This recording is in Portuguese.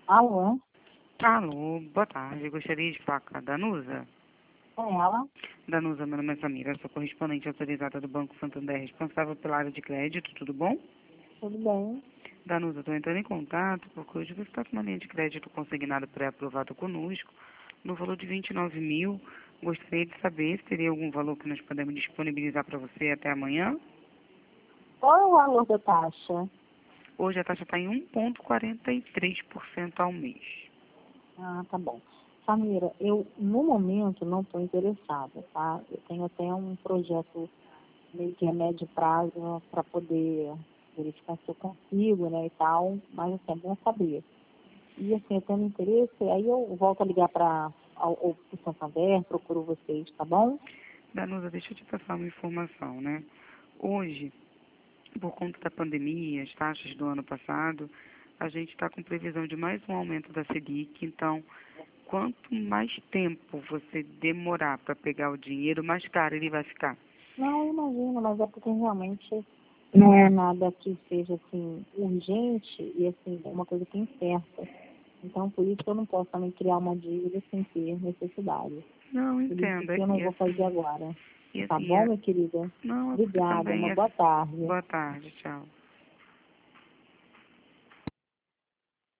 Alô? Alô, boa tarde. Gostaria de falar com a Danusa. É ela? Danusa, meu nome é Samira, sou correspondente autorizada do Banco Santander, responsável pela área de crédito, tudo bom? Tudo bem? Danusa, estou entrando em contato porque hoje você está com uma linha de crédito consignada pré-aprovada conosco, no valor de 29 mil. Gostaria de saber se teria algum valor que nós podemos disponibilizar para você até amanhã. Qual é o valor da taxa? Hoje a taxa está em 1,43% ao mês. Ah, tá bom. Samira, eu no momento não estou interessada, tá? Eu tenho até um projeto meio que a médio prazo para poder verificar se eu consigo, né, e tal, mas assim, é bom saber. E assim, eu tendo interesse, aí eu volto a ligar para o Santander, procuro vocês, tá bom? Danusa, deixa eu te passar uma informação, né? Hoje, por conta da pandemia, as taxas do ano passado, a gente está com previsão de mais um aumento da Selic. Então, quanto mais tempo você demorar para pegar o dinheiro, mais caro ele vai ficar. Não, eu imagino, mas é porque realmente não é nada que seja assim urgente e assim é uma coisa que é incerta. Então, por isso que eu não posso também criar uma dívida sem ter necessidade. Não, Por isso entenda. que eu não vou fazer agora. Tá E bom, assim, minha querida? não, é porque Obrigada, também uma é... boa tarde. Boa tarde, tchau.